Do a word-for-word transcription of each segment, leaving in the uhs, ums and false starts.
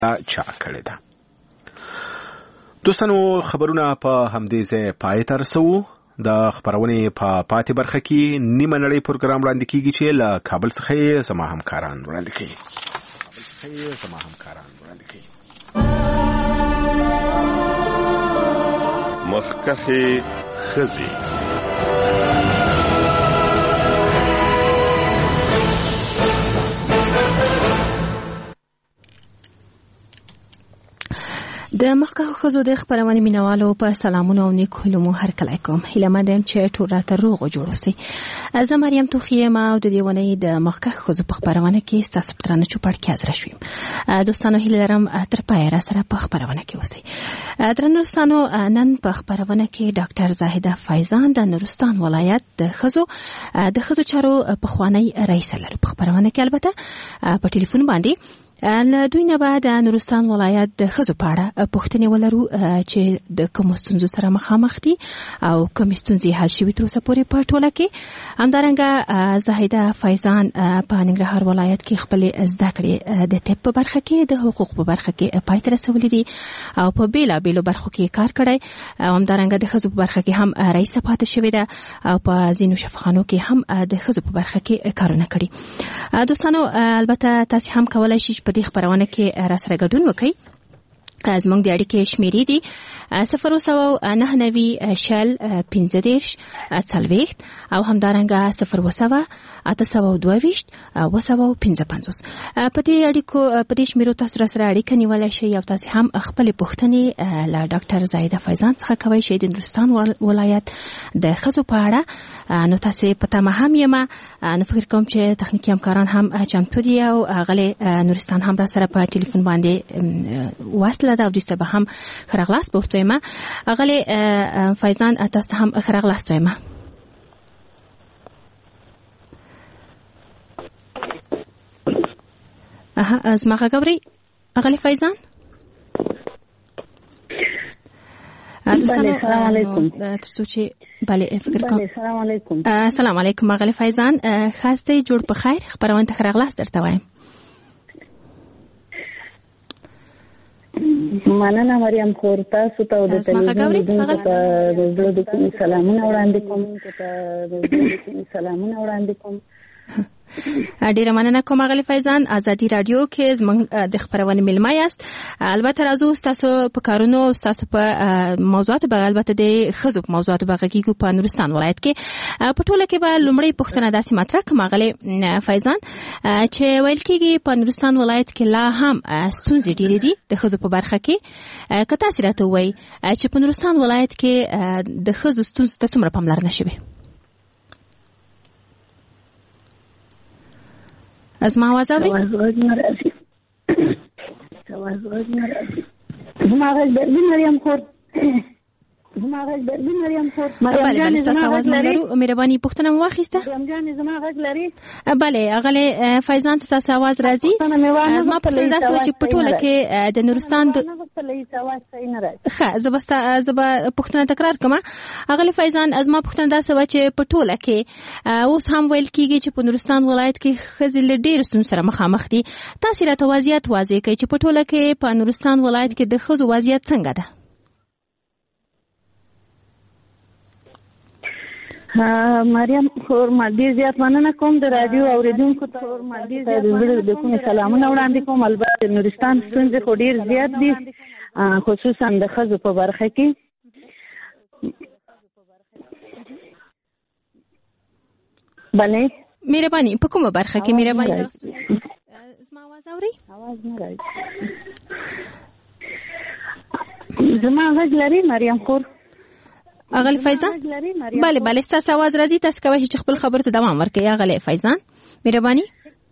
چا کړی ده. دوستانو خبرونه په همدې ځای پای ته رسوو. د خبرونې په پاتې برخه کې نیمه نړۍ پروګرام وړاندې کیږي چې له کابل څخه زما همکاران وړاندې کوي. کابل څخه زما همکاران وړاندې کوي. مخکخي خزي د مخکخو ښځو د خپرونې مینوالو په سلامونه او نیک هیلو مو هرکلی کوم. هیله مند یم چې ټول راته روغ او جوړ اوسئ. زه مریم توخی یم او د دې اونۍ د مخکخو ښځو په خپرونه کې ستاسو په درانه چوپړ کې حاضره شوم. دوستانو هیله لرم تر پایه راسره په خپرونه کې اوسئ. درنو دوستانو نن په خپرونه کې ډاکټر زاهده فیضان د نورستان ولایت د ښځو د ښځو چارو پخوانی رئیسه لرو. په خپرونه کې البته په ټلیفون باندې له دوی نه به د نورستان ولایت د ښځو په اړه پوښتنې ولرو چې د کومو ستونزو سره مخامخ دي او کومې ستونزې حل شوي تر اوسه پورې په ټوله کې. همدارنګه زاهده فیضان په ننګرهار ولایت کې خپلې زده کړې د طب په برخه کې د حقوق په برخه کې پای ته رسولي دي او په بېلابېلو برخو کې کار کړی. همدارنګه د ښځو په برخه کې هم رئیسه پاتې شوې ده او په ځینو شفاخانو کې هم د ښځو په برخه کې کارونه کړي. دوستانو البته تاسې هم کولی شئ په دې خبرونه کې راسره ګډون وکړئ. زموږ د اړیکې شمیرې دي صفر سوه نهه نوي شل پنځه دېرش څلوېښت او همدارنګه صفر سوه اته سوه دوه ویشت اوه سوه پنځه پنځوس. په دې اړیکو په دې شمیرو تاسو راسره اړیکه نیولی شئ او تاسې هم خپلې پوښتنې له ډاکټر زاهده فیضان څخه کوی شئ د نورستان ولایت د ښځو په اړه. نو تاسې په تمه هم یم. نو فکر کوم چې تخنیکي همکاران هم چمتو دي او هغلې نورستان هم راسره په ټلیفون باندې وصل ده او دوی ته به هم ښه راغلاست به ورته وایم. هغلې فیضان تاسو ته هم ښه راغلاست وایم. اها زما غږ اورئ هغلې فیضان؟ دوستانو سلام علیکم. تر څو چې بله فکر کوم سلام علیکم. سلام علیکم هغلې فیضان. ښاستئ جوړ په خیر. خپرونې ته ښه راغلاست درته وایم. مننه مریم خور. تاسو ته د تلویزیون لیدونکو ته د زړه د کومې سلامونه وړاندې کوم. سلامونه وړاندې کوم. ډیره مننه کوم هغلې فیضان. ازادي راډیو کې زموږ د خپرونې میلمه یاست. البته راځو ستاسو په کارونو ستاسو په موضوعاتو به البته د ښځو په موضوعاتو به غږیږو په نورستان ولایت کې. په ټوله کې به لومړی پوښتنه داسې مطرح کړم هغلې فیضان چې ویل کېږي په نورستان ولایت کې لا هم ستونزې ډېرې دي د ښځو په برخه کې. که تاسې راته ووایئ چې په نورستان ولایت کې د ښځو ستونزو ته څومره پاملرنه شوې؟ زما آواز اورئ؟ زما غږ درځي مریم خور؟ زما غږ درځي مریم خور؟ بله بله ستاسو آواز موږ لرو. مهرباني پوښتنه مو واخیسته؟ مریم جانې زما غږ لري؟ بله هغلې فیضان ستاسو آواز راځي. زما پوښتنه داسې وه چې په ټوله کې د نورستان ښه زه به زه به پوښتنه تکرار کړم. هغلې فیضان زما پوښتنه داسې وه چې په ټوله کې اوس هم ویل کېږي چې په نورستان ولایت کې ښځې له ډېرو ستونزو سره مخامخ دي. تاسې راته وضعیت واضح کړئ چې په ټوله کې په نورستان ولایت کې د ښځو وضعیت څنګه ده؟ مریم خور ما ډېر زیات مننه کوم د راډیو اورېدونکو ته د زړه د کومې سلامونه وړاندې کوم. البته نورستان ستونزې خو ډېر زیات دي خصوصا د ښځو په برخه کې. بله مهرباني په کومه برخه کې مهرباني زما آواز اورئ؟ آواز نه راځي. زما غږ لري مریم خور؟ هغلې فیضان؟ بله بله ستاسو آواز راځي. تاسو کولی شئ چې خپل خبرو ته دوام ورکړئ. هغلې فیضان مهرباني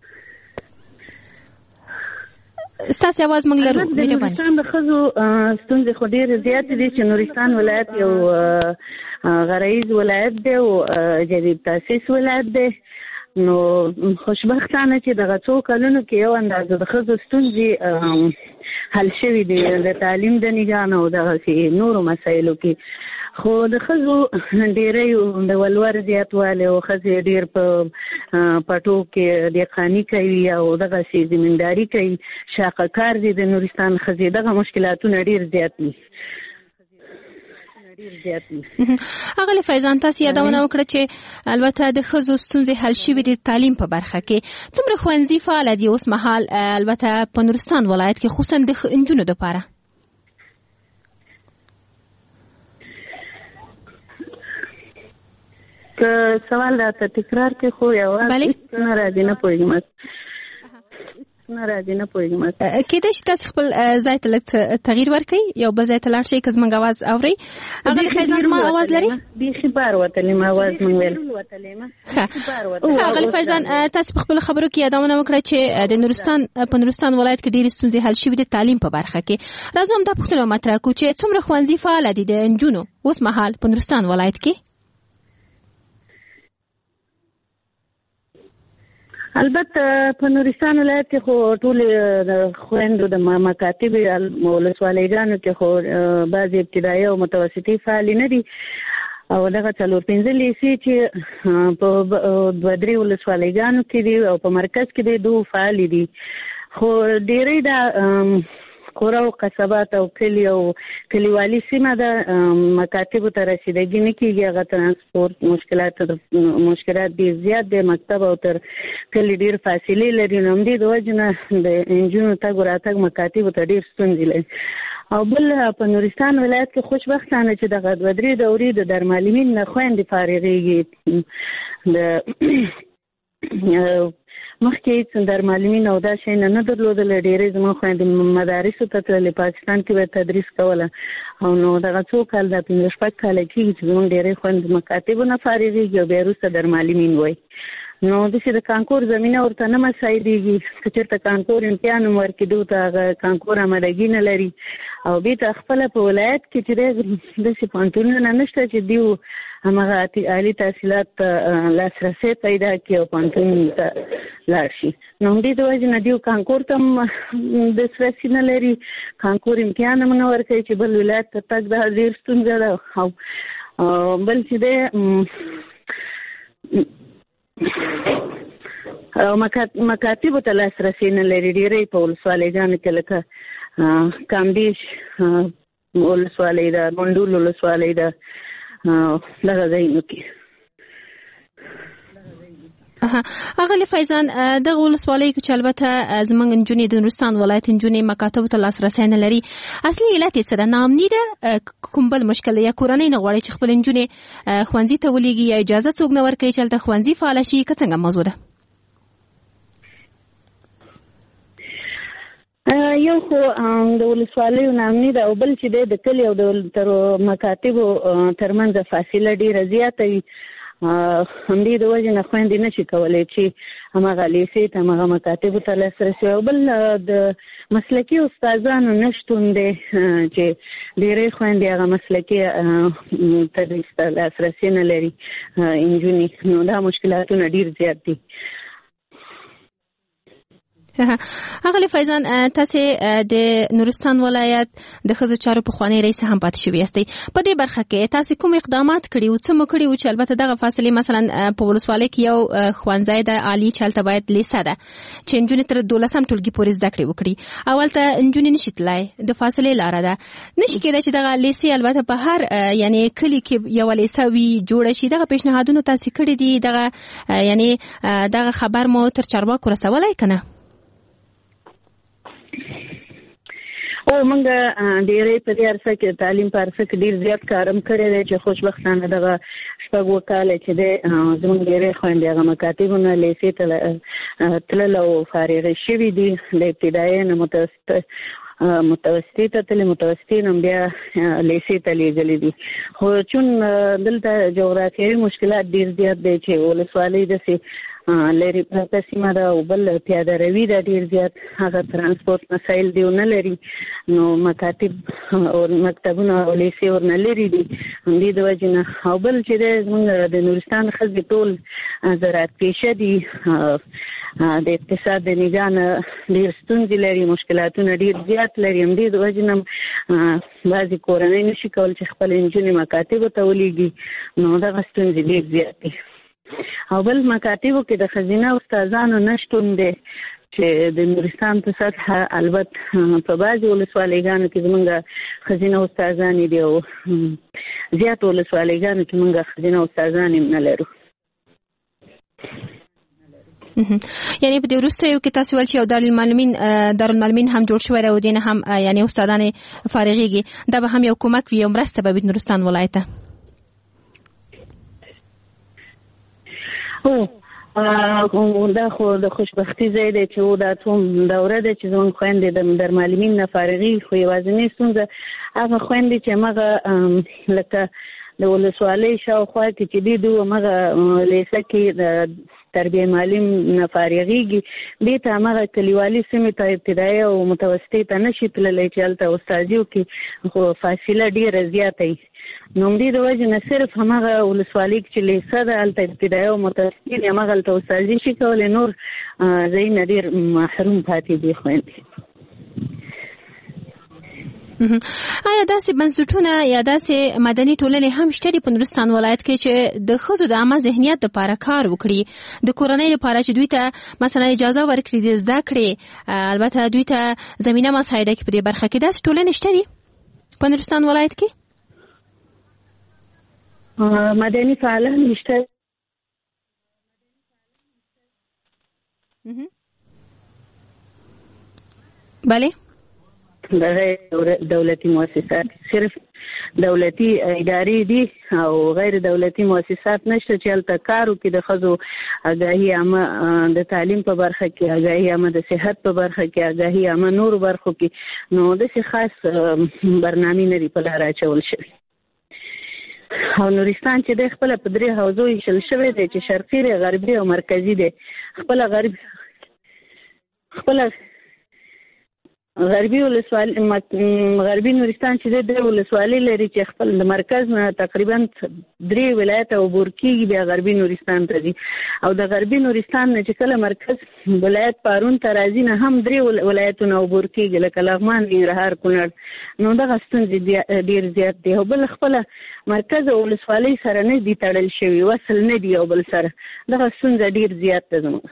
ستاسو آواز موږ لرو. مهرباني. د نورستان د ښځو ستونزې خو ډېرې زیاتې دي چې نورستان ولایت یو غرایز ولایت دی او جدید تاسیس ولایت دی. نو خوشبختانه چې دغه څو کلونو کې یو اندازه د ښځو ستونزې حل شوي دي د تعلیم د نګاه نه او دغسې نورو مسایلو کې. خو د ښځو ډېری د ولور زیاتوالی او ښځې ډېر په پټو کې دهقاني کوي او دغسې زمینداري کوي، شاقه کار دي د نورستان ښځې، دغه مشکلاتونه ډېر زیات دي. اغلی فیضان، تاسو یادونه وکړه چې البته د ښځو ستونزې حل شوي دي تعلیم په برخه کې. څومره ښوونځي فعال دي اوس مهال البته په نورستان ولایت کې، خصوصا د نجونو دپاره؟ که سوال راته تکرار کې خو یوازې نه راځي، نه پوهېږم نه راځي نه پوهېږم. کېدای شي تاسو خپل ځای ته لږ تغییر ورکړئ، یو بل ځای ته لاړ شئ که زموږ اواز اورئ. هغه فیضان زما اواز لري؟ بیخي بار وتلی م اواز مونږ ویل. ښه هغه فیضان، تاسو په خپلو خبرو کې یادونه وکړه چې د نورستان په نورستان ولایت کې ډېرې ستونزې حل شوي دي تعلیم په برخه کې. راځو همدا پوښتنه مطرح کړو چې څومره ښوونځي فعاله دي د نجونو اوس مهال په نورستان ولایت کې؟ البته په نورستان ولایت کې خو ټولې د خویندو د مکاتب ولسوالیګانو کې خو بعضې ابتدایي او متوسطي فعالې نه دي، او دغه څلور پنځه لیسې چې په دوه درې ولسوالیګانو کې دي او په مرکز کې دي دوه فعالې دي. خو ډېری د قرا او قصبات او کلی او کلیوالي سیمه د مکاتبو ته رسیدګي نه کېږي. هغه ترانسپورت مشکلات مشکلات ډېر زیات دی، مکتب او تر کلي ډېر فاصلې لري، نو همدې د وجې نه د نجونو تګ وراتګ مکاتبو ته ډېر ستونزې لري. او بل په نورستان ولایت کې خوشبختانه چې دغه دوه درې دورې د درمعلمین نه خویندې فارغېږي. د مخکې هېڅ درمعلمین او دا شی نه نه درلودل، ډېرې زما خویندې مدارسو ته تللې، پاکستان کې به تدریس کوله، او نو دغه څو کال دا پنځه شپږ کاله کېږي چې زموږ ډېرې خویندې مکاتبو نه فارغېږي او بیا وروسته درمعلمین وایي. نو داسې د کانکور زمینه ورته نه مساعدېږي، که چېرته کانکور امتحان هم ورکېدو ته هغه کانکور آمادګي نه لري، او بېرته خپله په ولایت کې چې دی داسې پوهنتونونه نشته چې دیو همغه عالي تحصیلات ته لاسرسی پیدا کړي او پوهنتون ته لاړ شي. نو همدې د وجې نه دیو کانکور ته هم دسترسي نه لري، کانکور امتحان هم نه ورکوي چې بل ولایت ته تګ دا ډېر ستونزه ده. او بل چې دی او مکاتبو ته لاسرسی نه لري، ډېری په ولسوالیګانو کې لکه کامدیش ولسوالۍ ده، منډول ولسوالۍ ده، دغه ځایونو کې. اغلی فیضان، دغه ولسوالۍ کې چې البته زموږ نجونې د نورستان ولایت نجونې مکاتبو ته لاسرسی نه لري، اصلي علت یې څه ده؟ ناامني ده، کوم بل مشکل یا کورنۍ نه غواړي چې خپل نجونې ښوونځي ته ولېږي، یا اجازه څوک نه ورکوي چې هلته ښوونځي فعاله شي، که څنګه موضوع ده؟ یو خو د ولسوالیو ناامني ده، او بل چې دی د کلي او د مکاتبو ترمنځ فاصله ډېره زیاته وي. همدې د وجې نه خویندې نشي کولی چې همغه لیسې ته همغه مکاتبو ته لاسرسی، او بل د مسلکي استادانو نشتون دی چې ډېری خویندې هغه مسلکي تدریس ته لاسرسی نه لري نجونې، نو دا مشکلاتونه ډېر زیات دي. اغلی فیضان، تاسو د نورستان ولایت د ښځو چارو پخوانی رئیس هم پاتې شوي یاستئ. په دې برخه کې تاسو کوم اقدامات کړي او څه مو کړي و چې البته دغه فاصلې مثلا په ولسوالۍ کې یو ښوونځی د عالي چې هلته باید لیسه ده چې نجونې تر دولسم ټولګي پورې زده کړې وکړي، او هلته نجونې نشي تللی، د فاصلې لاره ده، نشي کېدای چې دغه لیسې البته په هر یعنی کلي کې یوه لیسه وي جوړه شي. دغه پیشنهادونه تاسو کړي دي، دغه یعنی دغه خبر مو تر چارواکو رسولی که نه؟ او موږ ډېری په دې عرصه کې تعلیم په عرصه کې ډېر زیات کار هم کړی دی چې خوشبختانه دغه شپږ اووه کاله چې دی زموږ ډېری خویندې هغه مکاتبو نه لیسې ته تلل او فارغې شوي دي، د ابتدایي نه متوسطه متوسطې ته تللې، متوسطې نه بیا لیسې ته لېږلې دي. خو چون دلته جغرافیایي مشکلات ډېر زیات دی چې ولسوالۍ داسې لري پرته سیمه ده، او بل پیاده روي ده ډېر زیات، هغه ترانسپورت مسایل دی ونه لري، نو مکاتب او مکتبونه او لیسې ورنه لرې دي. همدې د وجې نه، او بل چې دی زموږ د نورستان ښځې ټول زراعت پیشه دي، د اقتصاد د نگاه نه ډېر ستونزې لري، مشکلاتونه ډېر زیات لري. همدې د وجې نه بعضې کورنۍ نشي کول چې خپل نجونې مکاتبو ته ولیږي نو دغه ستونزې ډېر زیات دي. او بل مکاتبو کې د ښځینه استادانو نشتون دی چې د نورستان په سطحه البته په بعضې ولسوالیګانو کې زمونږ ښځینه استادانې دي او زیاتو ولسوالیګانو کې مونږ ښځینه استادانې هم نه لرو. یعنی په دې وروستیو کې تاسو ویل چې یو دارالمعلمین دارالمعلمین هم جوړ شوی دی او دین هم یعنی استادانې فارغېږي دا به هم یو کومک وي او مرسته به وي نورستان ولایت ته. هو دا خو د خوشبختي ځای دی چې دا څوم دوره ده چې زموږ خویندې د دارالمعلمین نه فارغېږي خو یوازینۍ ستونزه هغه خویندې چې همغه لکه د ولسوالۍ شاوخوا کې چې دي دوی همغه لیسه کې د تربیه معلم نه فارغېږي دې ته همغه کلیوالي سیمې ته ابتدایي او متوسطې ته نشي تللی چې هلته استازیو کې خو فاصله ډېره زیاته وي. نو همدې د وجې نه صرف همغه ولسوالۍ چې لیسه ده هلته ابتدایي او متوسطې دي همغه هلته استازي شي کولی نور ځایونه ډېر محروم پاتې دي خویندې. آیا داسې بنسټونه یا داسې مدني ټولنې هم شته دي په نورستان ولایت کې چې د ښځو د عامه ذهنیت لپاره کار وکړي د کورنۍ لپاره چې دوی ته مثلا اجازه ورکړي د زده کړې البته دوی ته زمینه مساعده کړي په دې برخه کې داسې ټولنې شته دي په نورستان ولایت کې؟ مدني فعالان شته. بله د غیر دولتي مؤسسات صرف دولتي ادارې دي او غیر دولتي مؤسسات نشته چې هلته کار وکړي د ښځو آګاهي عامه د تعلیم په برخه کې آګاهي عامه د صحت په برخه کې آګاهي عامه نورو برخو کې نو داسې خاص برنامې نه دي په لاره اچول شوي. او نورستان چې دی خپله په درې حوزو ویشل شوی دی چې شرقي دی غربي او مرکزي دی. خپله غربي خپله غربي ولسوالي غربي نورستان چې دی درې ولسوالۍ لري چې خپل د مرکز نه تقریبا درې ولایته عبور کېږي بیا غربي نورستان ته ځي او د غربي نورستان نه چې کله مرکز ولایت پارون ته راځي نه هم درې ولایتونه عبور کېږي لکه لغمان ننګرهار کونړ نو دغه ستونزې ډېر زیات دي او بل خپله مرکز او ولسوالۍ سره نه دي تړل شوي وصل نه دي یو بل سره دغه ستونزه ډېر زیات ده زموږ.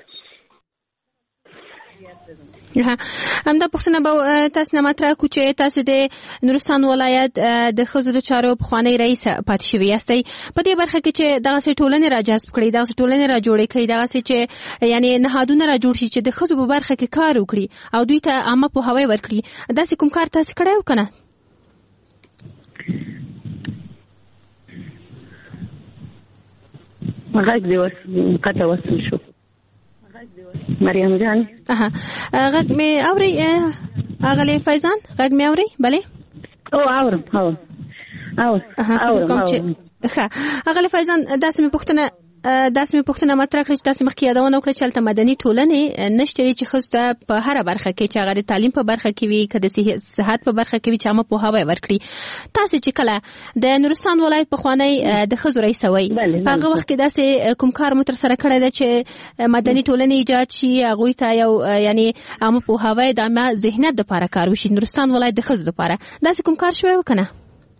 همدا پوښتنه به تاسو نه مطرح کړو چې تاسو د نورستان ولایت د ښځو د چارو پخوانۍ رئیس پاتې شوي یاستئ په دې برخه کې چې دغسې ټولنې را جذب کړئ دغسې ټولنې را جوړې کړئ دغسې چې یعنی نهادونه را جوړ شي چې د ښځو په برخه کې کار وکړي او دوی ته عامه پوهاوی ورکړي داسې کوم کار تاسو کړی و که نه؟ غږ دې قطع وصل شو. مریم جان غږ مې اورئ اغلې فیضان غږ مې اورئ؟ بلې او اورم اورم اورم اورم ښه اغلې فیضان داسې مې پوښتنه داسې مې پوښتنه مطرح کړه چې تاسې مخکې یادونه وکړه چې هلته مدني ټولنې نشته دي چې ښځو ته په هره برخه کې چې هغه د تعلیم په برخه کې وي که د صحت په برخه کې وي چې عامه پوهاوی ورکړي. تاسې چې کله د نورستان ولایت پخوانی د ښځو رئیسه وئ په هغه وخت کې داسې کوم کار مو ترسره کړی ده چې مدني ټولنې ایجاد شي هغوی ته یو یعنی عامه پوهاوی د عامه ذهنیت دپاره کار وشي نورستان ولایت د ښځو دپاره داسې کوم کار شوی و که نه؟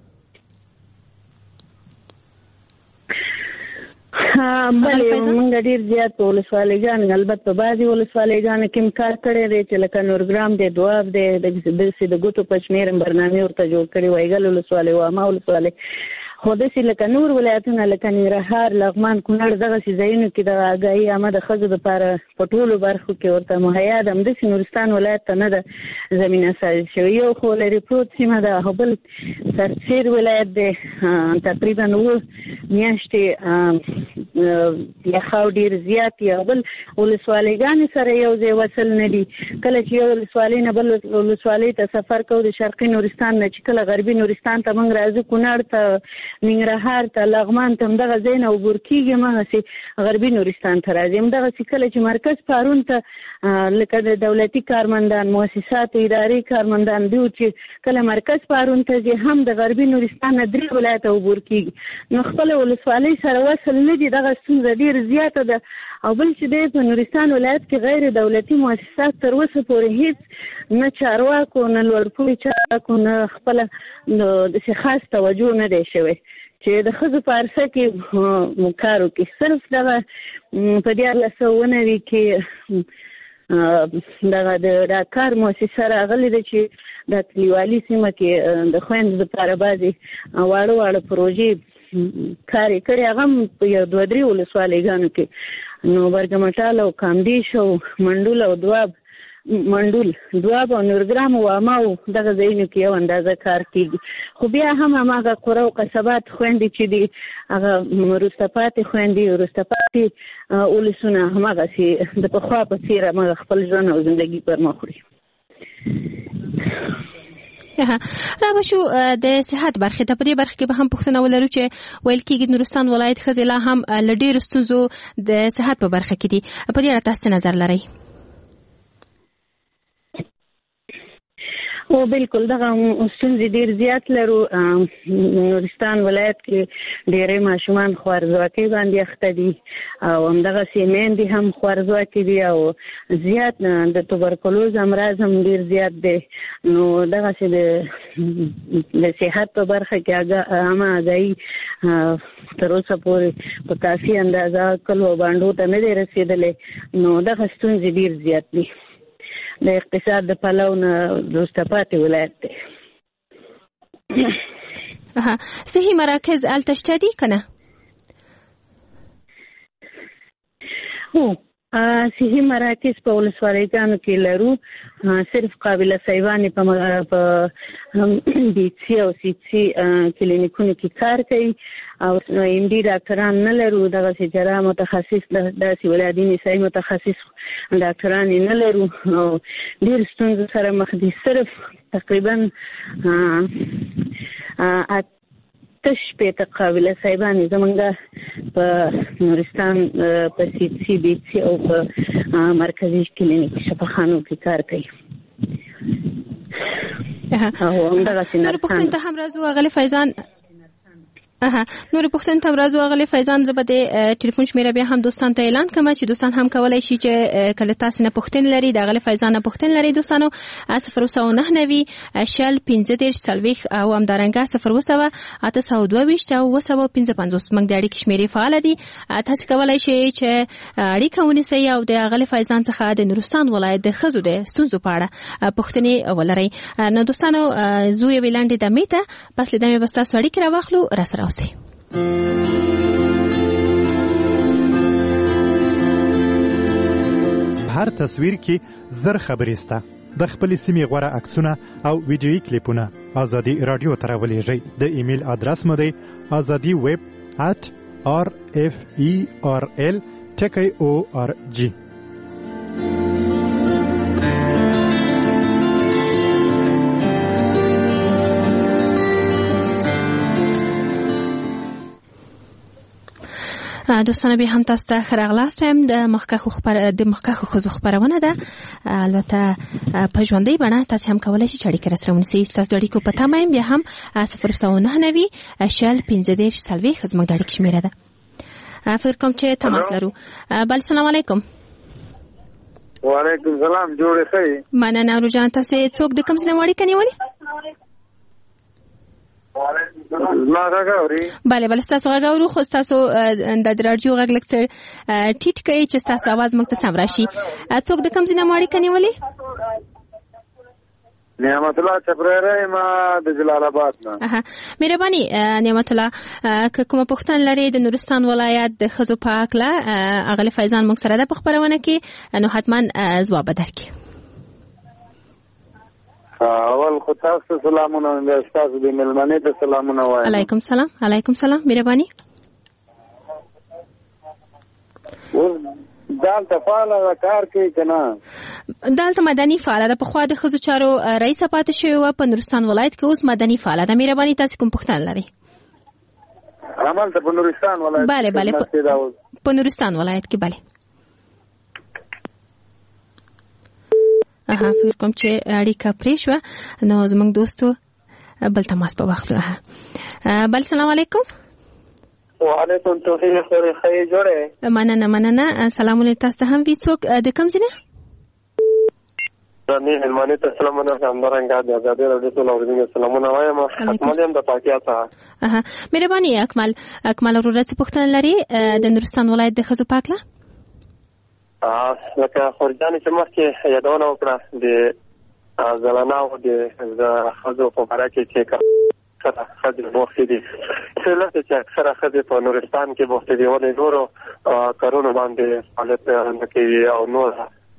بلې مونږ ډېر زیات په ولسوالیګانو البته په بعضې ولسوالیګانو کې هم کار کړی دی چې لکه نورګرام دی دواب دی داسې د ګوتو په شمېر هم برنامې ورته جوړ کړي وایګل ولسوالۍ واما ولسوالۍ خو داسې لکه نور ولایتونه لکه ننګرهار لغمان کونړ دغسې ځایونو کې د آګاهي عامه د ښځو دپاره په ټولو برخو کې ورته مهیا ده همداسې نورستان ولایت ته نه ده زمینه سازي شوې یو خو لرې پروت سیمه ده او بل سرسیر ولایت دی تقریبا اووه میاشتې یخاو ډېر زیات یا بل ولسوالیګانې سره یو ځای وصل نه دي کله چې یو ولسوالۍ نه بل ولسوالۍ ته سفر کوو د شرقي نورستان نه چې کله غربي نورستان ته موږ راځو کونړ ته ننګرهار ته لغمان ته همدغه ځای نه عبور کېږي همغسې غربي نورستان ته راځي همدغسې کله چې مرکز پارون ته لکه د دولتي کارمندان مؤسساتو ادارې کارمندان دوی چې کله مرکز پارون ته ځي هم د غربي نورستان نه درې ولایته عبور کېږي نو خپله ولسوالۍ سره وصل نه دي، دغه ستونزه ډېر زیاته ده. او بل چې دی په نورستان ولایت کې غیر دولتي مؤسسات تر اوسه پورې هیڅ نه چارواکو نه لوړپوړي چارواکو نه خپله داسې خاص توجه نه دی شوی چې د ښځو په عرصه کې کار وکړي. صرف دغه په دیارلس سوه اووه نوي کې دغه د کار مؤسسه راغلې ده چې د کلیوالي سیمه کې د خویندو دپاره بعضې واړه واړه پروژې کار یې کړی، هغه هم په یو دوه درې ولسوالیګانو کې، نو برګمټال او کامدیش او منډول او دواب منډول دواب او نورګرام او عامه او دغه ځایونو کې یو اندازه کار کېږي. خو بیا هم هماغه قره او قصبات خویندې چې دي هغه وروسته پاتې خویندې وروسته پاتې ولسونه هماغسې د پخوا په څېر هماغه خپل ژوند او زندګي پر مخ وړي. را به شو د صحت برخې ته. په دې برخه کې به هم پوښتنه ولرو چې ویل کېږي نورستان ولایت ښځې لا هم له ډېرو ستونزو د صحت په برخه کې دي. په دې اړه تاسو نظر لرئ؟ او بالکل دغه ستونزې ډېر زیات لرو. نورستان ولایت کې ډېری ماشومان خوارځواکۍ باندې اخته دي او همدغسې میندې هم خوارځواکې دي او زیات د توبرکلوز امراض هم ډېر زیات دی. نو دغسې د د صحت په برخه کې عامه اګاهي تر اوسه پورې په کافي اندازه کلو او بانډو ته نه دی رسېدلی. نو دغه ستونزې ډېر زیات دي. د اقتصاد د پلو نه وروسته پاتې ولایت دی. صحي مراکز هلته شته دي که نه؟ هو صحي مراکز په ولسوالیګانو کې لرو. صرف قابله صیبانې په بیچي او سیچي کلینیکونو کې کار کوي او ایم ډي ډاکټران نه لرو. دغسې جراح متخصص داسې ولادي نسایي متخصص ډاکټران یې نه لرو او ډېر ستونزو سره مخ دي. صرف تقریبا اته شپېته قابله صیبانې زمونږ په نورستان په سیچي بیچي او په مرکزي کلینیک شفاخانو کې کار کوي. نور پوښتنې ته هم راځو اغلې فیضان. اها نور پوښتنې ته راځو اغلې فیضان. زه به د ټلیفون شمیره بیا هم دوستان ته اعلان کوم چې دوستان هم کولی شي چې کله تاسو نه پوښتنې لري د اغلې فیضان نه پوښتنې لري دوستانو صفر سوه نهه نوي شل پنځه دېرش څلوېښت او همدارنګه صفر اووه سوه اته سوه دوه ویشت او اووه سوه پنځه پنځوس زموږ د اړیکې شمیرې فعاله دي. تاسو کولی شئ چې اړیکه ونیسئ او د اغلې فیضان څخه د نورستان ولایت د ښځو د ستونزو په اړه پوښتنې ولرئ. نو دوستانو زه یوې لنډې دمې ته پس له دمې به ستاسو اړیکې راواخلو. راسره اوسئ. هر تصویر کې زر خبرې سته. د خپلې سیمې غوره عکسونه او ویډیویي کلیپونه ازادي رادیو ته راولېږئ. د ایمیل ادرس مو دی ازادي ویب ات آر اف ای آر ال ټکی او آر جی. دوستانه به هم تاسو ته ښه راغلاست وایم. د مخکښو خبر د مخکښو ښځو خبرونه ده، البته په ژوندۍ بڼه. تاسو هم کولی شئ چې اړیکه راسره ونیسئ. ستاسو د اړیکو پته مې بیا هم صفر سوه نهه نوي شل پنځه دېرش څلوېښت زموږ د اړیکې شمېره ده. فکر کوم چې تماس لرو. بل سلام علیکم. وعلیکم سلام. جوړې ښه؟ مننه ورو جان. تاسو څوک د کوم ځای نه اړیکه نیولې؟ ما غږ اوري؟ بله بله ستاسو غږ اورو، خو ستاسو د راډیو غږ لږ څه ټیټ کوئ چې ستاسو اواز موږ ته سم راشي. څوک د کوم ځای نه مو اړیکه نیولې؟ نعمت الله چپرهری ما د جلال آباد نه. مهرباني نعمت الله، که کومه پوښتنه لرئ د نورستان ولایت د ښځو په هکله اغلې فیضان موږ سره ده په خپرونه کې، نو حتما ځواب به درکړي. اول خو تاسو سلامونه تاسو د ملمنې ته سلامونه وایم. علیکم سلام. علیکم سلام. مهرباني. دالته فعاله کار کوي که نه؟ دالته مدني فعاله ده. پخوا د ښځو چارو رئیسه پاتې شوې وه په نورستان ولایت کې، اوس مدني فعاله ده. مهرباني تاسو کوم پوښتنه لرئ؟ همالته په نورستان ولایت؟ بله بله په نورستان ولایت کې. بله اها فکر کوم چې اړیکه پرې شوه، نو زموږ دوستو بل تماس په واخلو. بل سلام علیکم. وعلیکم توفیق خوري خې جوړه مننه مننه سلام علیکم تاسو ته هم وی څوک د کوم ځای نه زمي هلماني ته سلامونه همدارنګه د آزادۍ راډیو ټول اوریدونکو سلامونه وایم اکمل هم د پاکیا ته اها مهرباني اکمل اکمل ورته څه پوښتنه لري د نورستان ولایت د خزو پاکله ا لکه خورجان چې مخکې یادونه وکړه د زلاناو د خزو په اړه کې چې سره خځې بوختې دي څه چې اکثره خځې په نورستان کې بوختې دي ولې نورو کارونو باندې فعالیت نه کوي او نور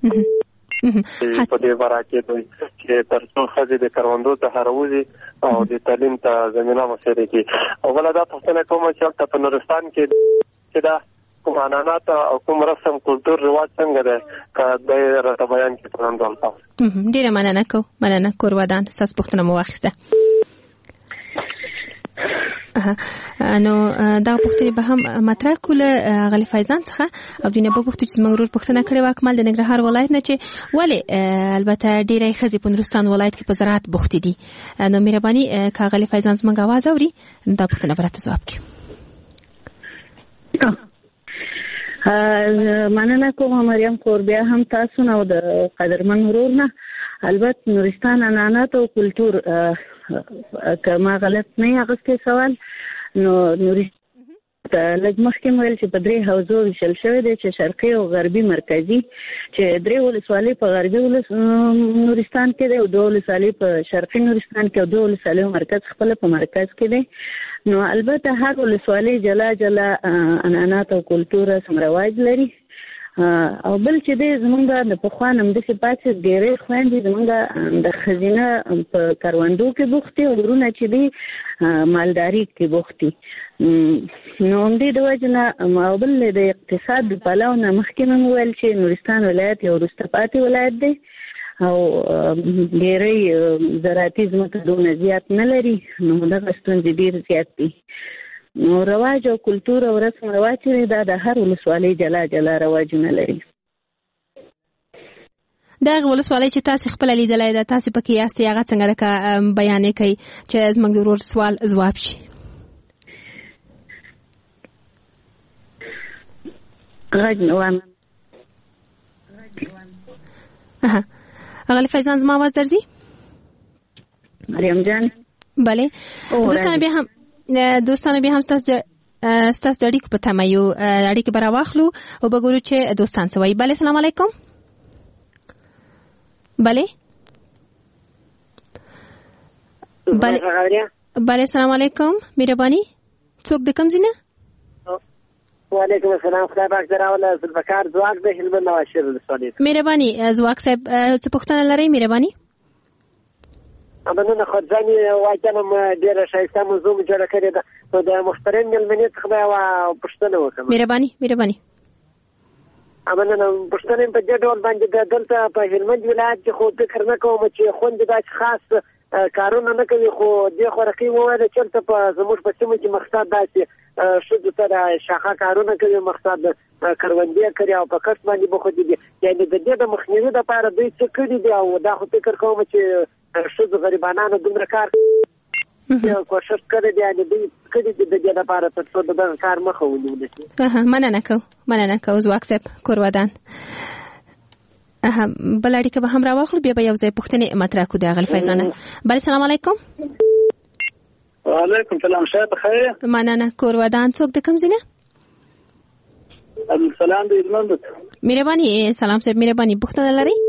په دې باره کې دوی چې تر څو خځې د کروندو څخه راوځي او د تعلیم ته زمینه مساعده کړي او بله دا پوښتنه کوم چې هلته په نورستان کې چې دا کوم عنعنات او کوم رسم کلتور رواج څنګه دی که دی راته بیان کړي په همدغه ډول ډېره مننه کوو مننه کور ودان ستاسو پوښتنه مو واخیسته نو دا پوښتنه به هم مطرح کوله غلی فیضان څخه او دینه په پوښتنه چې موږ ورور پوښتنه کړې و اکمل د ننګرهار ولایت نه چې ولې البته ډېرې ښځې په نورستان ولایت کې په زراعت بوختې دي نو مهرباني که غلی فیضان زموږ اواز اوري دا پوښتنه به راته ځواب کړي مننه کوم مریم کور بیا هم تاسو نو د قدرمن ورور نه البته نورستان عنعنات او کلتور که ما غلط نه اغسطې سوال نو نورستان لږ مخکې ویل چې په درې حوزو ویشل شوی دی چې شرقي او غربي مرکزي چې درې ولسوالۍ په غربي نورستان کې دی او دوه ولسوالۍ په شرقي نورستان کې او دوه ولسوالۍ مرکز خپل په مرکز کې دی نو البته هر ولسوالۍ جلا جلا عنعنات او کلتور رسم رواج لري او بل چې دی زمونږ د پخوا نه همداسې پاتې ډېرې خویندې زمونږ د ښځینه په کروندو کې بوخت دي او ورونه چې دی مالداري کې بوخت دي نو همدې د وجې نه او بل د اقتصاد د پلوه نه مخکې مې وویل چې نورستان ولایت یو وروسته پاتې ولایت دی او ډېرې زراعتي ځمکه دونه زیات نه لري نو دغه ستونزې ډېر زیات دي نو رواج او کلتور او رسم رواج چې دا د هر ولسوالۍ جلا جلا رواجونه لري دغه ولسوالۍ چې تاسو خپل لیدلای دا تاسو پکې یاستئ هغه څنګه لکه بیانې کوي چې زموږ د ورور سوال ځواب شي غږ نوام اها اغلی فیضان زما आवाज درځي مریم جان بله دوستان بیا هم دوستانو بیا هم ستاسو ستاسو د اړیکو په تمه یو اړیکې به راواخلو او به ګورو چې دوستان څه وایي بله سلام علیکم بله بله بله سلام علیکم مهرباني څوک د کوم ځای نه وعلیکم السلام خدای پاک دراوله ذوالفقار ځواک د هلمند نواشر ولسوالۍ مهرباني ځواک صاحب څه پوښتنه لرئ مهرباني مننه خدای وایم ډیره ښایسته موضوع مو جوړه کړې ده نو د محترم مېلمنې څخه به یوه پوښتنه وکړم مهرباني مهرباني مننه پوښتنه مې په دې ډول باندې ده دلته په هلمند ولایت کې خو فکر نه کوم چې خوندې داسې خاص کارونه نه کوي خو دې خورقي وویل چې چېرته په زموږ په سیمه کې مقصد داسې ښځو ته د شاخه کارونه کوي مقصد کروندې کوي او په کښت باندې بوختې دي یعنې د دې د مخنیوي دپاره دوی څه کړي دي او دا خو فکر کوم چې ښځو غریبانانو دومره کار کوشش کړی دی یعنې دوی کړي دي د دې لپاره تر څو د دغه کار مخه ونیولی شي مننه کوو مننه کوو ځواک صاحب کور ودان بل اړیکه به هم راواخلو بیا به یو ځای پوښتنې مطرح کړو د اغل فیضانه بله سلام علیکم وعلیکم سلام شاید بخیر مننه کور ودان څوک د کوم ځای نه سلام د هلمند مهرباني سلام صاحب مهرباني پوښتنه لرئ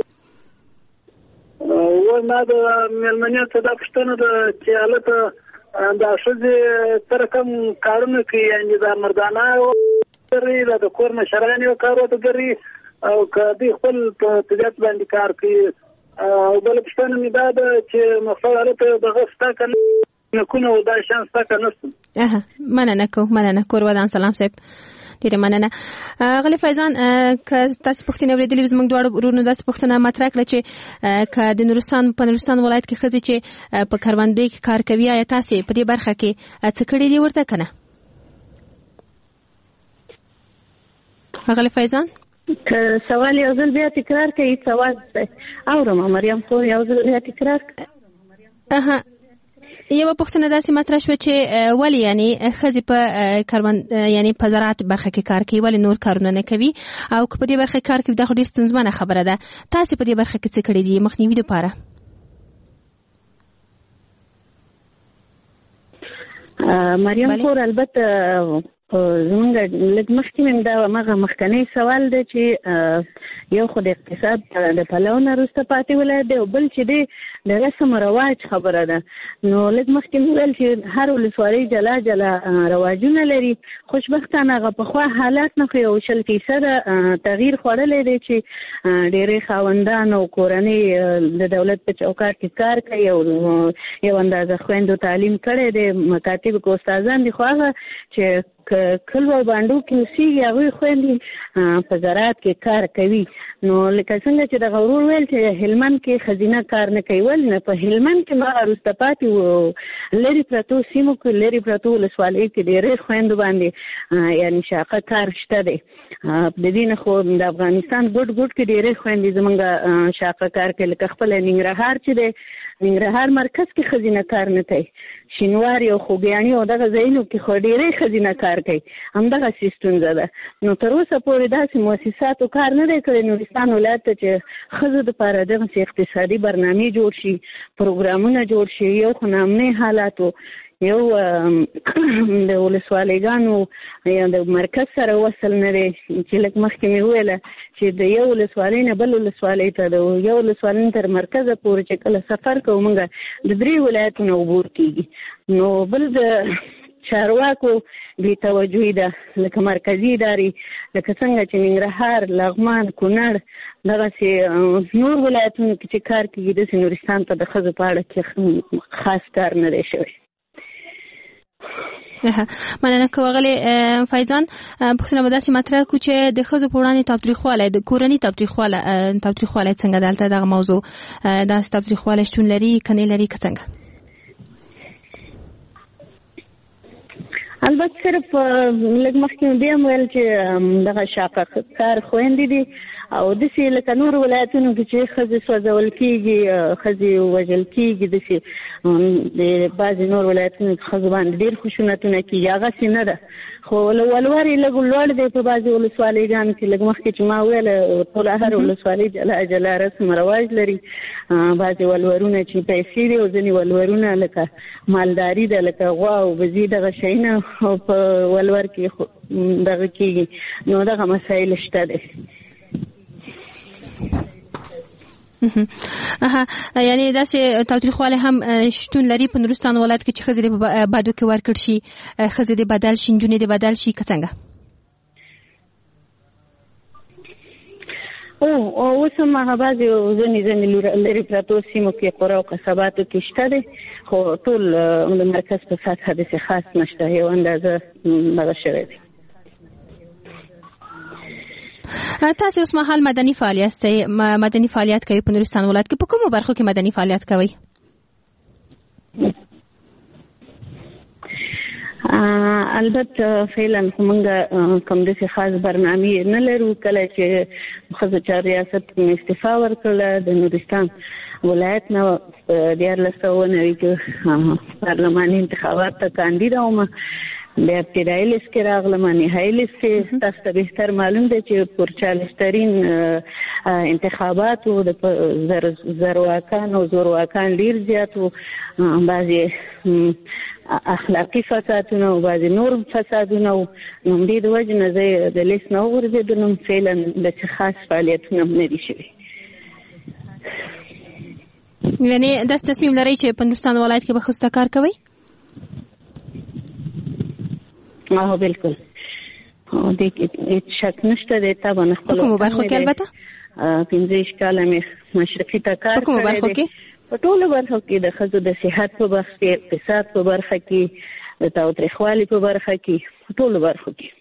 و ما د مېلمنې څه دا پوښتنه ده چې هلته دا ښځې سره کوم کارونه کوي یعنې دا مردانه کوي دا د کور مشران یو کار ورته کوي او که دوی خپل په طبیعت باندې کار کوي او بله پوښتنه مې دا ده چې مقصد هلته دغه شته که نه نکونه او دا شیان شته که نشته مننه کوو مننه کور ودان سلام صاحب ډیره مننه غلی فیضان که تاسو پوښتنه اوریدلې زموږ دواړو ورونو داسې پوښتنه مطرح کړه چې که د نورستان په نورستان ولایت کې ښځې چې په کروندې کې کار کوي آیا تاسې په دې برخه کې څه کړي دي ورته که نه غلی فیضان که سوال یو ځل بیا تکرار کړئ سوال اورم مریم خو یو ځل بیا تکرار اها یو پوښتنه داسې مطرح شوه چې ولې یعنی ښځې په کاروان یعنی په زراعت برخه کې کار کوي ولې نور کارونه نه کوي او که په دې برخه کې کار کوي دا خو ډېر ستونزمنه خبره ده. تاسې په دې برخه کې څه کړي دي مخنیوي لپاره؟ مریم خور البته زمونږ لږ مخکې مې دا هغه مخکنی سوال دی چې یو خو د اقتصاد د پلوه نه وروسته پاتې ولایت دی او بل چې دی د رسم رواج خبره ده. نو لږ مخکې مې ویل چې هر ولسوالۍ جلا جلا رواجونه لري. خوشبختانه هغه پخوا حالات نه خو یو شل فیصده تغییر خوړلی دی چې ډېرې خاوندان او کورنۍ د دولت په چوکاټ کې کار کوي او یو اندازه خویندو تعلیم کړی دی. مکاتب کې استادان دي خو هغه چې کلو باندو کې اوسېږي هغوی خویندې په زراعت کې کار کوي. نو لکه څنګه چې دغه ورور ویل چې هلمند کې ښځینه کار نه کوي ولې نه په هلمند کې ما وروسته پاتې لرې پرتو سیمو کې لرې پرتو ولسوالیو کې ډېرې خویندو باندې یعنې شاقه کار شته دی. د دې نه خو د افغانستان ګوټ ګوټ کې ډېرې خویندې زموږ شاقه کار کوي. لکه خپله ننګرهار چې دی ننګرهار مرکز کې ښځینه کار نه کوي. شینواري او خوږیاڼي او دغه ځایونو کې خو ډېرې ښځینه کار کوي. همدغسې ستونزه ده. نو تر اوسه پورې داسې مؤسساتو کار نه دی کړی نورستان ولایت ته چې ښځو دپاره دغسې اقتصادي برنامې جوړ شي پروګرامونه جوړ شي. یو خو نامنې حالاتو یو د ولسوالیګانو یا د مرکز سره وصل نه دی چې لږ مخکې مې وویله چې د یو ولسوالۍ نه بل ولسوالۍ ته د یو ولسوالۍ تر مرکزه پورې چې کله سفر کوو موږ د درې ولایتونو عبور کېږي. نو بل د چارواکو بې توجهي ده لکه مرکزي ادارې لکه څنګه چې ننګرهار لغمان کونړ دغسې نور ولایتونو کې چې کار کېږي داسې نورستان ته د ښځو په اړه کې خاص کار نه دی شوی. مننه کوغلی فایزان پوښتنه به داسې مطرح کړو چې د ښځو په وړاندې تاوتریخوالی د کورني تاوتریخوالی تاوتریخوالی څنګه دلته دغه موضوع داسې تاوتریخوالی شتون لري که نه لري که څنګه؟ البته صرف لږ مخکې مې بیا هم ویل چې دغه شاقه کار خویندې دي او داسې لکه نور ولایتونو کې چې ښځې سوځول کېږي ښځې وژل کېږي داسې د بعضې نور ولایتونو کې ښځو باندې ډېر خشونتونه کېږي هغسې نه ده. خو ولور یې لږ لوړ دی په بعضې ولسوالیګانو کې لږ مخکې چې ما ویله ټوله هر ولسوالۍ جلا جلا رسم رواج لري. بعضې ولورونه چې پیسې دي او ځینې ولورونه لکه مالداري ده لکه غوا او بزي دغه شیونه په ولور کې دغه کېږي. نو دغه مسایل شته دی. اها یعنی داسې تاوتریخوالی هم شتون لري په نورستان ولایت کې چې ښځې دې په بدو کې ورکړ شي ښځې دې بدل شي نجونې دې بدل شي که څنګه؟ او اوس هم هغه بعضې ځینې ځینې لرې پرتو سیمو کې قرا او قصباتو کې شته دی خو ټول د مرکز په سطحه داسې خاص نشته یو اندازه دغه شوی دی. تاسو اوس مهال مدني فعالیت مدني فعالیت کوي په نورستان ولایت کې په کومو برخو کې مدني فعالیت کوي؟ البته فعلا موږ کوم داسې خاص برنامې نه لرو. کله چې ښځو چارو ریاست استعفا ورکړله د نورستان ولایت نه دیارلس سوه نوي کې پارلماني انتخابات ته کاندیده وم. بیا ابتدایي لیست کې راغلم نهایي لیست کې تاسو ته بهتر معلوم دی چې پرچالشترین انتخابات و د زرواکان او زورواکان ډېر زیات و. بعضې اخلاقي فسادونه او بعضې نور فسادونه و. نو همدې د وجې نه زه د لیست نه وغورځېدلم. فعلا داسې خاص فعالیتونه هم نه دي شوي. یعنې داسې تصمیم لرئ چې په نورستان ولایت کې به ښځو ته کار کوئ؟ آه بالکل دې هیڅ شک نشته دی. طبعا خپل کومو برخو کې البته پنځه ویشت کاله مې مشرقي ته کار کومو برخو کې په ټولو برخو کې د ښځو د صحت په برخه کې اقتصاد په برخه کې د تاوتریخوالي په برخه کې په ټولو برخو کې.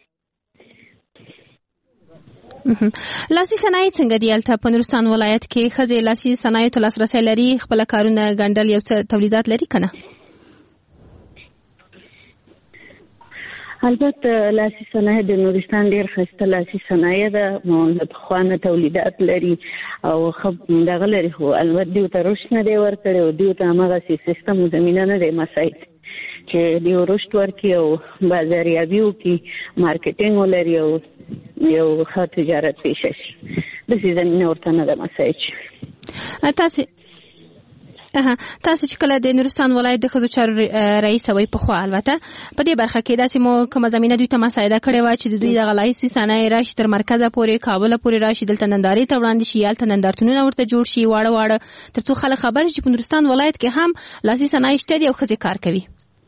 لاسي صنایع څنګه دي هلته په نورستان ولایت کې ښځې لاسي صنایعو ته لاسرسی لري خپله کارونه ګنډل یو څه تولیدات لري که نه؟ البته لاسي صنایع د نورستان ډیر ښایسته لاسي صنایع ده، د پخوانه تولیدات لري او دغه لري، خو البته دیو ته رشد نه دی ورکړی او دیو ته هماغسې سیستم و زمینه نه دی مساعد چې دیو رشد ورکړي او بازاریابي وکړي، مارکیټینګ ولري او یو ښه تجارت پیشه شي. داسې زمینه ورته نه ده مساعد شي. تاسې تاسو چې کله د نورستان ولایت د ښځو چارو رئیس وئ پخوا البته په دې برخه کې داسې مو کومه زمینه دوی ته مساعده کړې وه چې د دوی دغه لاسي صنایع راشي تر مرکزه پورې، کابله پورې راشي، دلته نندارې ته وړاندې شي، هلته نندارتونونه ورته جوړ شي واړه واړه، تر څو خلک خبر شي په نورستان ولایت کې هم لاسي صنایع شته دي او ښځې کار کوي؟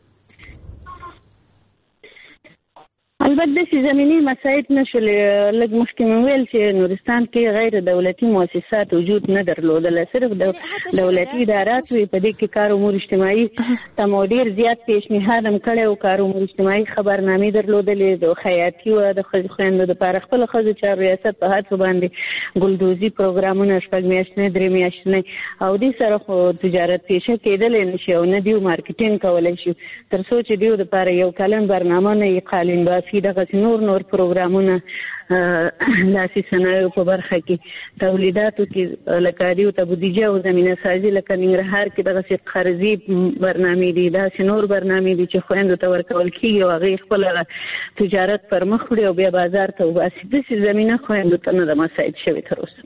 البته داسې زمینی مساعد نشولې. لږ مخکې مې ویل چې نورستان کې غیر دولتي مؤسسات وجود نه درلودله، صرف د دولتي ادارات وي. په دې کې کار امور اجتماعي ته مو ډېر زیات پیشنهاد هم کړی و، کار امور اجتماعي خبرنامې درلودلې، د خیاطي وه، د خویندو دپاره خپله ښځو چارو ریاست په هڅو باندې ګلدوزي پروګرامونه شپږ میاشتنۍ درې میاشتنۍ او دې سره خو تجارت پیشه کېدلی نه شي او نه دیو مارکیټینګ کولی شي تر څو چې دیو دپاره یو کلن برنامه نه یې قالین بافي دغسې نور نور پروګرامونه لاسي صنایعو په برخه کې تولیداتو کې لکه دیو ته بودیجه او زمینه سازي لکه ننګرهار کې دغسې قرضي برنامې دي، داسې نور برنامې دي چې خویندو ته ورکول کېږي او هغې خپل تجارت پر مخ وړي او بیا بازار ته وباسي. داسې زمینه خویندو ته نه ده مساعد شوې تر اوسه.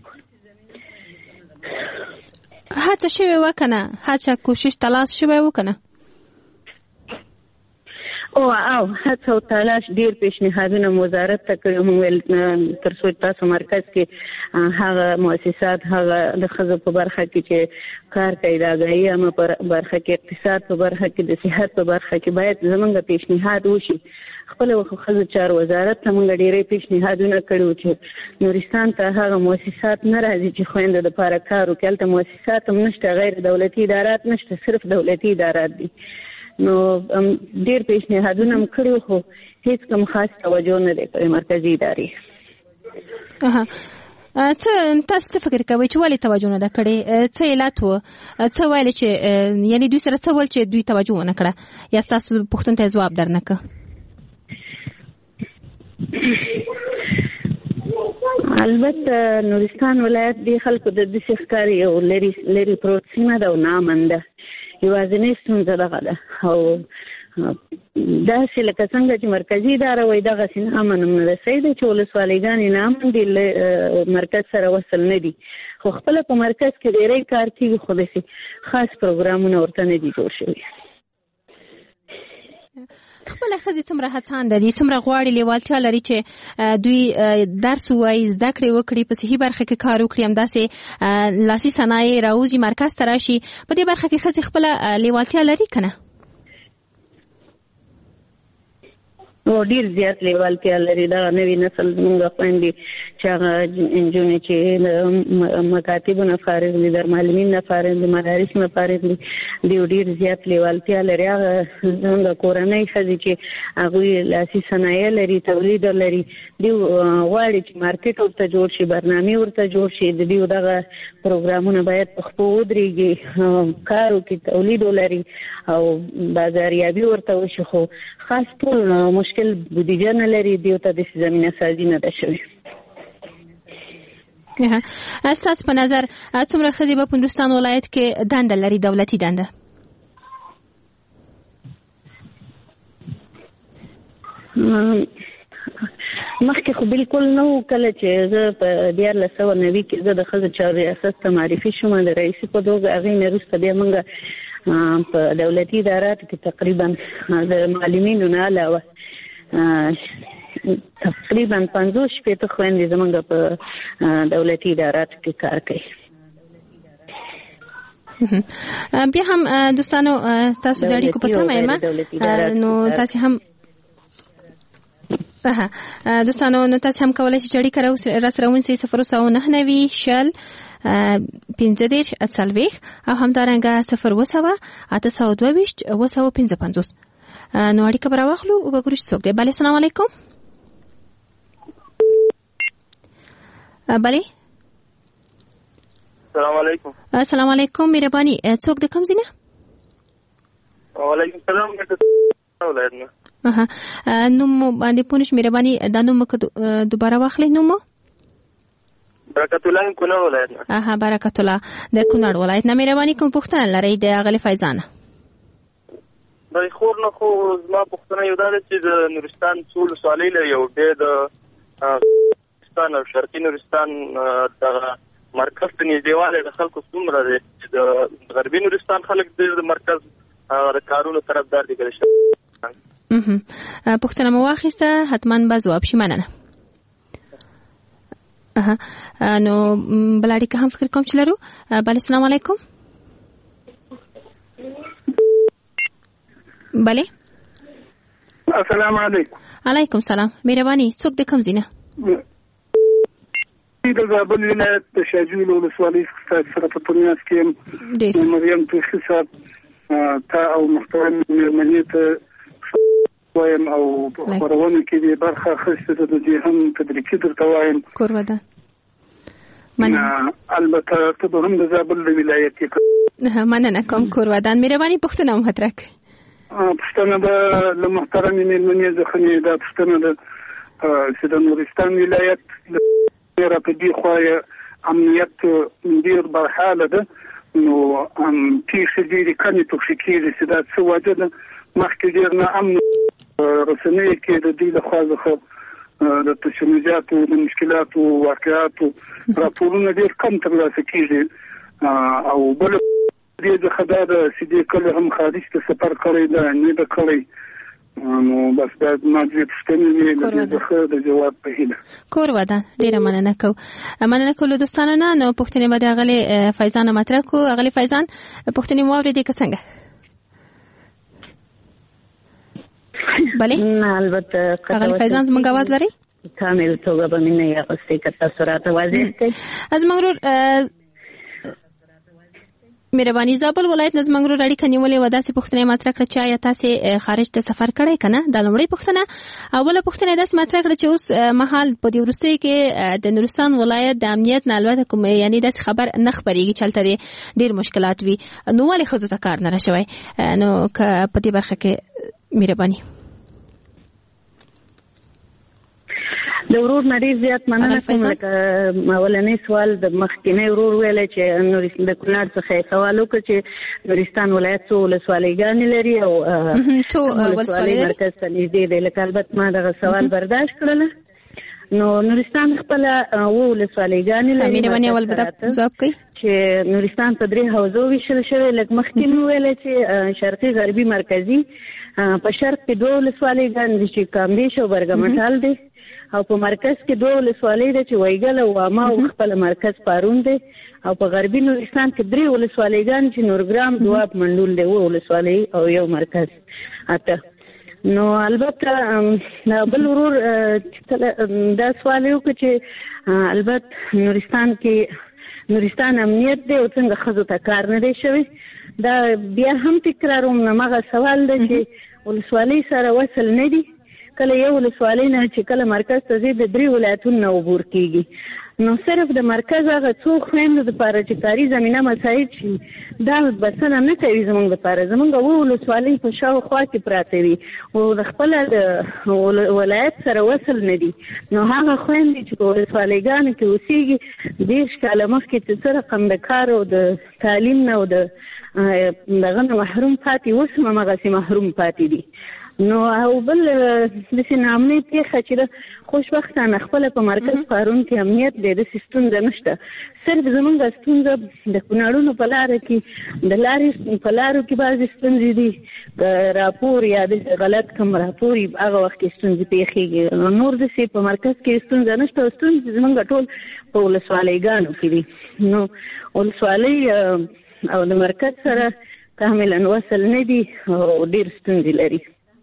هڅه شوې وه که نه؟ هڅه کوشش تلاش شوی و که نه؟ او او هڅه او تلاش ډیر پیشنهادونه وزارت ته کړي. موږ ویل تر څو تاسو مرکز کې هغه مؤسسات هغه د ښځو په برخه کې چې کار کوي، د اګاهي عامه په برخه کې، اقتصاد په برخه کې، د صحت په برخه کې باید زموږ پیشنهاد وشي. خپل ښځو چارو وزارت ته موږ ډیرې پیشنهادونه کړي چې نورستان ته هغه مؤسسات نه راځي چې خویندو دپاره کار وکړي. هلته مؤسسات هم نشته، غیر دولتي ادارات نشته، صرف دولتي ادارات دي. نو ډیر پیشنهادونه هم کړي خو هیڅ کوم خاص توجه نه دی کړی مرکزي ادارې. څه تاسو څه فکر کوئ چې ولې توجه نه ده کړې؟ څه علت و؟ څه ویل چې یعنې دوی سره څه ول چې دوی توجه ونه کړه یا ستاسو پوښتنو ته ځواب در نه کړه؟ البته نورستان ولایت دی خلکو د داسې ښکاري یو لرې لرې پروت سیمه ده او نامن ده، یوازینۍ ستونزه دغه ده. او داسې لکه څنګه چې مرکزي اداره وایي دغسې نامن هم نه ده. صحیح ده چې ولسوالیګانې نامن دي، مرکز سره وصل نه دي، خو خپله په مرکز کې ډېری کار کېږي خو داسې خاص پروګرامونه ورته نه دي جوړ شوي. خپله ښځې څومره هڅانده دي، څومره غواړي، لیوالتیا لري چې دوی درس ووایي، زده کړې وکړي، په صحي برخه کې کار وکړي، همداسې لاسي صنایع راوځي، مرکز ته راشي. په دې برخه کې ښځې خپله لیوالتیا لري که نه؟ او ډیر زیات لیوالتیا لري. دغه نوی نسل زموږ خویندې چې هغه نجونې چې مکاتبو نه فارغ دي، درمعلمین نه فارغ دي، مدارس نه فارغ دي، دوی ډیر زیات لیوالتیا لري. هغه زموږ کورنۍ ښځې چې هغوی لاسي صنایع لري، تولید لري، دوی غواړي چې مارکیټ ورته جوړ شي، برنامې ورته جوړ شي، د دوی دغه پروګرامونه باید په خپو ودرېږي، کار وکړي، تولید ولري او بازاریابي ورته وشي. خو خاص ټول مشکل بودیجه نه لري، دیو ته داسې زمینه سازي نه ده شوې. ستاسو په نظر څومره ښځې به په نورستان ولایت کې دنده لري، دولتي دنده؟ مخکې خو بالکل نه و. کله چې زه په دیارلس سوه نوي کې زه د ښځو چارو ریاست ته معرفي شوم د رئیسي په توګه، هغې نه وروسته بیا موږ په دولتي اداراتو کې تقریبا د معلمینو نه علاوه تقریبا پنځوس شپېته خویندې زموږ په دولتي اداراتو کې کار کوي. بیا هم دوستانو ستاسو د اړیکو په تمه یم، نو تاسې هم دوستانو نو تاسې هم کولی شئ چې اړیکه راسره ونیسئ صفر سوه نهه نوي شل پنځه دېرش څلوېښت او همدارنګه صفر اووه سوه اته سوه دوه ویشت اووه سوه پنځه پنځوس. نو اړیکه به راواخلو، وګورو چې څوک دی. بلې السلام علیکم. بلې السلام علیکم. السلام علیکم، مهرباني څوک د کوم ځای نه؟ وعلیکم السلام. اها نوم باندې پونش مهرباني دا نوم دوباره واخلئ. نوم برکت الله کونړ ولایت. اها برکت الله د کونړ ولایت نه. مهرباني کوم پوښتنه لرئ د غلي فیضانه؟ د خور نه خو زما پوښتنه یو دا ده چې د نورستان څول سوالې لري او د نورستان او شرقي نورستان د مرکز ته نږدېوالی د خلکو څومره دی چې د غربي نورستان خلک د مرکز د کارونو طرفدار دي. پوښتنه مو واخیسته، حتما به ځواب شي. مننه. اها نو بل اړیکه هم فکر کوم چې لرو. بله السلام علیکم. بله السلام علیکم. علیکم سلام. مهرباني څوک د کوم ځای نه؟ د زابل ولایت د شاجوی ولسوالۍ څخه سره په پونیاس کې مریم توخي صاحب تا او محترم مېرمنې ته وایم او خبرونه کې د برخه اخیسته د دې هم تدریکي درته وایم. کورودان البته ته به هم د زابل ولایت کې مننه کوم. کورودان مهرباني پوښتنه مطرح کړئ. پښتنه به له محترم مېرمنې څخه دا پښتنه ده چې د نورستان ولایت ډېره په دې خوا امنیت ډېر برحاله ده. نو پیښې ډېرې کمې پکښې کېږي چې دا څه وجه ده. مخکې ډېر نا امن رسنیو کې د دوی لخوا څخه د تشنجاتو د مشکلاتو واقعاتو راپورونه ډېر کم ترلاسه کېږي. او بله دې څخه دا ده چې دې کله هم خارج ته سفر کړی ده نه ده کړی. نو بس دا ما دې پوښتنې وې د دې څخه د جواب په هیله. کور ودان ډېره مننه کو مننه کوم دوستانو نه. نو پوښتنې به د غلي فیضان مطرح کو. غلي فیضان پوښتنې مو اورېدې که څنګه؟ بله نه البته غلي فیضان زموږ आवाज لري؟ کامل توګه به مې نه یاغستې که تاسو راته واضح کړئ. زموږ ورور مهرباني زابل ولایت نظم منګرو اړیکه نیولې و. داسې پوښتنه مطرح کړه چې آیا تاسې خارج ته سفر کړی که نه؟ دا لومړۍ پوښتنه. اوله پوښتنه داسې مطرح کړه چې اوس مهال په دې وروستیو کې د نورستان ولایت د امنیت نه البته کوم یعنې داسې خبر نه خپرېږي چې هلته ډېر مشکلات وي. نو ولې ښځو ته کار نه راشوی؟ نو که په دې برخه کې مهرباني. د ورور نه ډېر زیات مننه کوم. لکه اولنی سوال د مخکینی ورور ویلی چې د کونړ څخه یې سوال وکړ چې نورستان ولایت څو ولسوالیګانې لري او ولسوالۍ مرکز ته نږدې دی. لکه البته ما دغه سوال برداشت کړله. نو نورستان خپله اووه ولسوالیګانې لري چې نورستان په درې حوزو ویشل شوی. لکه مخکې مې ویلی چې شرقي غربي مرکزي په شرق کې دوه ولسوالیګانې دي چې کامدیش او برګمټال دی. او په مرکز کې دوه ولسوالۍ ده چې وایګل او واما او خپل مرکز پارون دی. او په غربي نورستان کې درې ولسوالیګانې چې نورګرام دواب منډول دی اوه ولسوالۍ او یو مرکز اته. نو البته بل ورور دا سوال یې وکړ چې البته نورستان کې نورستان امنیت دی او څنګه ښځو ته کار نه دی شوی. دا بیا هم تکراروم همغه سوال دی چې ولسوالۍ سره وصل نه دي. کله یو ولسوالۍ نه چې کله مرکز ته ځي د درې ولایتونو نه عبور کېږي. نو صرف د مرکز هغه څو خویندو دپاره چې کاري زمینه مساعد شي دا بسنه نه کوي زموږ دپاره. زموږ اووه ولسوالۍ په شاوخوا کې پراته وي او د خپله د ولایت سره وصل نه دي. نو هغه خویندې چې په ولسوالیګانو کې اوسېږي دېرش کاله مخکې چې څه رقم د کار او د تعلیم نه او د دغه نه محروم پاتې اوس هم همغسې محروم پاتې دي. نو او بل داسې ناامنۍ پېښه چې ده خوشبختانه خپله په مرکز پارون کې امنیت دی داسې ستونزه نشته. صرف زمونږ ستونزه د کونړونو په لاره کې د لارې په لارو کې بعضې ستونزې دي. راپور یا داسې غلط کوم راپور هغه وخت کې ستونزې پېښېږي. نور داسې په مرکز کې ستونزه نشته. ستونزې زمونږ ټول په ولسوالیګانو کې دي. نو ولسوالۍ او د مرکز سره کاملا وصل نه دي او ډېر ستونزې لري.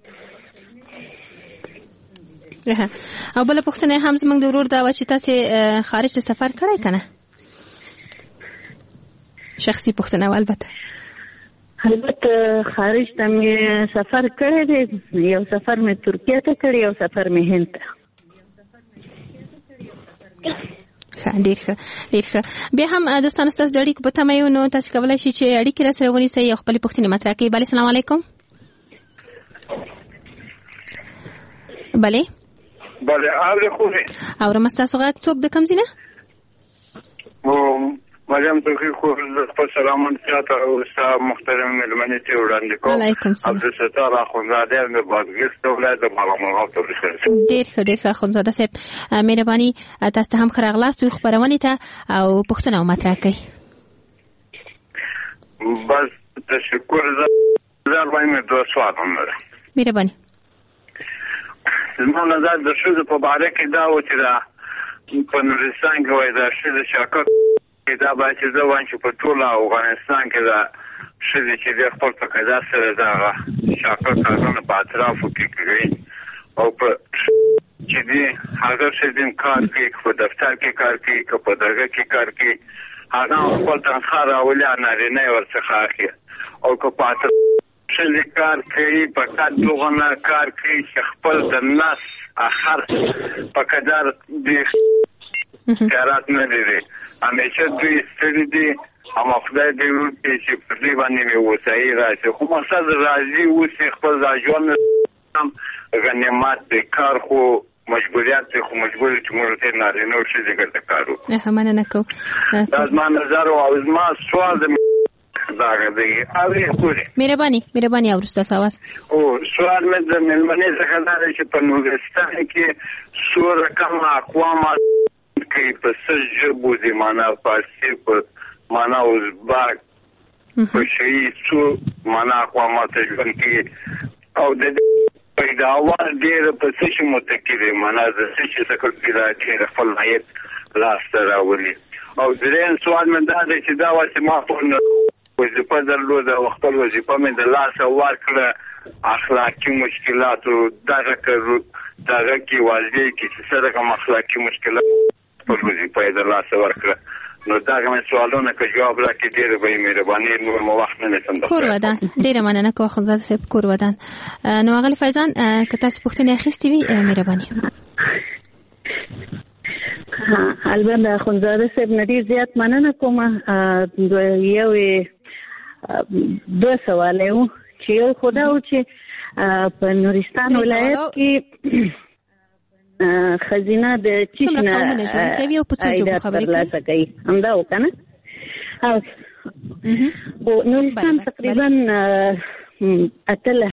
او بله پوښتنه هم زموږ د ورور دا وه چې تاسې خارج ته سفر کړی که نه؟ شخصي پوښتنه و. البته البته خارج ته مې سفر کړی دی. یو سفر مې ترکیه ته کړی یو سفر مې هند ته. ښه ډېر ښه ډېر ښه. بیا هم دوستانو ستاسو د اړیکو په تمه یو. نو تاسې کولی شئ چې اړیکې راسره ونیسئ او خپلې پوښتنې مطرح کړئ. بله السلام علیکم. بله بله اوري خو اورم تاسو غږ څوک د کوم ځای نه؟ او مریم توفیق خو په سلامون سیاته او ستا محترم ملمنې ته وړاندې کوم. علیکم سلام. عبدالستار اخوندزاده د بادغیس ولایت د مالامرغاب ته ورسېږم. ډېر ښه ډېر ښه اخوندزاده صاحب، مهرباني تاسو ته هم ښه راغلاست وي خپرونې ته او پوښتنه مطرح کړئ. بس تشکر. زه وایم دوه سوال هم لرم. مهرباني. زما نظر د ښځو په باره کې دا و چې دا په نورستان کې وایي دا ښځې شاکر دا باید چې زه وایم چې په ټول افغانستان کې دا ښځې چې دی خپل په قضا سره دغه شاکر کارونه په اطرافو کې کوي او په چې دی هغه ښځې کار کوي، که په دفتر کې کار کوي، که په درګه کې کار کوي، هغه خپل تنخواه راولي نارینه یې ورڅخه اخلي. او که په ښځې کار کوي په کار دغه نه کار کوي چې خپل د نس اخر په قدر دی اختیارات نه لري. همیشه دوی ستړي دي، اما خدای دې وکړي چې پر دې باندې مې هوسایي راشي. خو مقصد راضي اوسي، خپل دا ژوند غنیمت دی. کار خو مجبوریت دی، خو مجبور چې موږ ته نارینه او ښځې ګډه کار وکړو. مننه کوم. دا زما نظر او زما سوال د داغه دی. اوري خوري مهرباني مهرباني اورستا ساواز او سوال مې د ملمنې څخه دا چې په نورستان کې څو رقم اقوام کې په سجبو دي، معنا فارسی په معنا ازبک په شي څو معنا اقوامات ژوند کې او د پیداوار ډېر په څه شي متکی دي، معنا د څه شي څخه پیدا چې خپل عاید لاس راولي. او درېیم سوال مې دا دی چې دا واسه ما په وظیفه درلوده او خپل وظیفه مې د لاسه ورکړه، اخلاقي مشکلاتو دغه کړو دغه کې واضح کې چې سره کوم اخلاقي مشکلات په وظیفه یې د لاسه ورکړه. نو دغه مې سوالونه که جواب راکړي ډېره به یې مهرباني. نور مو وخت نه نیسم. کور ودان ډېره مننه کوم اخوندزاده صاحب، کور ودان. نو اغلی فیضان که تاسو پوښتنې اخیستې وي مهرباني. البته اخوندزاده صاحب نه ډېر زیات مننه کوم. یو دوه سوال یو چې یو خدا و چې په نورستان ولایت کې خزینه د چیش نه ترلاسه کوي، همدا و که نه؟ نورستان تقریبا اتل